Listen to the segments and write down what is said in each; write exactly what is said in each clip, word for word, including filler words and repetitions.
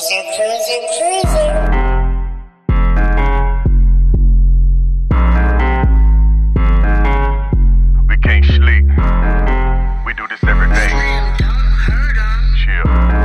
Cruiser, cruiser, cruiser. We can't sleep. We do this every day. Chill.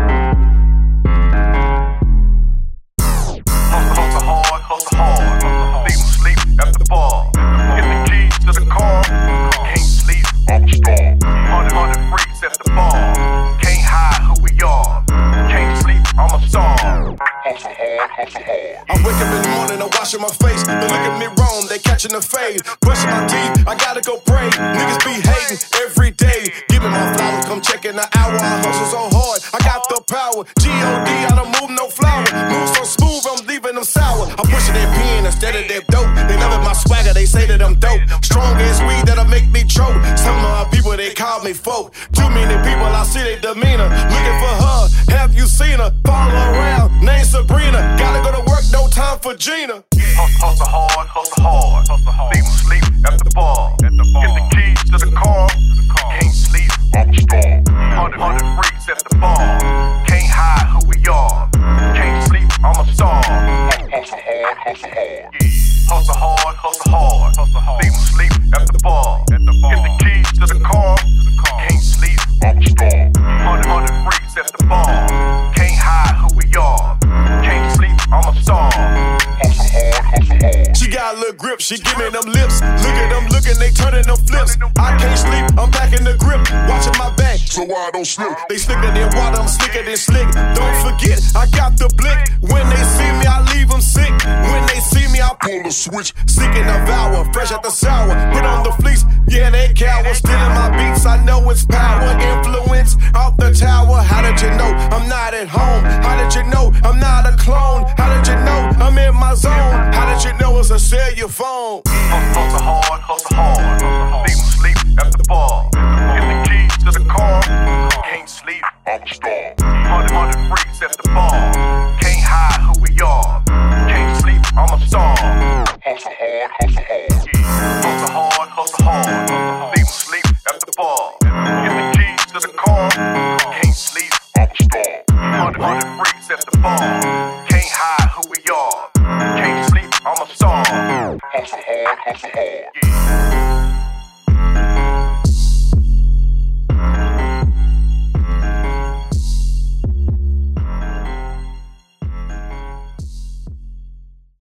Hustle, hustle hard, hustle hard. Leave them sleep at the bar. Get the keys to the car. Can't sleep, I'm a star. Hundred, hundred freaks at the bar. Can't hide who we are. Can't sleep, I'm a star. Hustle hard, hustle hard. I wake up in the morning, I'm washing my face. They look at me wrong, they catching the fade. Brushing my teeth, I gotta go pray. Niggas be hating every day. Give me my flowers, come check in the hour. I hustle so hard, I got the power. G O D, I don't move no flower. Move so smooth, I'm leaving them sour. I'm pushing that pen instead of that dope. They love it, my swagger, they say that I'm dope. Strong as weed that'll make me choke. Some of my people, they call me folk. Too many people, I see their demeanor. Looking for her, have you seen her? Follow around, name Sabrina. Gotta go to work, no time for Gina. Hustle, hustle hard, hustle hard. Leave them sleep at the bar. Get the keys to the car. Can't sleep, I'm a star. Hundred, hundred freaks at the bar. Can't hide who we are. Can't sleep, I'm a star. Hustle hard, hustle hard. Hustle hard, hustle hard. Leave them sleep at the bar. Get the keys to the car. Can't sleep, I'm a star. Hundred, hundred freaks at the bar. Can't hide who we are. Can't sleep, I'm a star. Hustle hard, hustle hard. She got a little grip, she give me them lips. Look at them looking, they turning them flips. I can't sleep, I'm packing the grip. Watching my back, so I don't slip. They slicker than water, I'm slicker than slick. Don't forget, I got the blick. When they see me, I leave them sick. When they see me, I pull the switch. Seeking a vowel, fresh at the sour. Put on the fleece, yeah, they cower. Stealing my beats, I know it's power. Influence off the tower. How did you know I'm not at home? How did you know I'm not a clone? How did you know I'm in my zone? How did you know it's a cellular phone? Hustle hard, hustle hard. Leave them sleep at the bar. Get the keys to the car. Can't sleep, I'm a star. Hundred, hundred freaks at the bar. Can't hide who we are. Can't sleep, I'm a star. Hustle hard, hustle hard. Hustle hard, hustle hard. Leave them sleep at the bar. Get the keys to the car. Can't sleep, I'm a star. Hundred, hundred freaks at the bar. Can't hide who we are. Can't sleep, I'm a star. Hustle hard, hustle hard.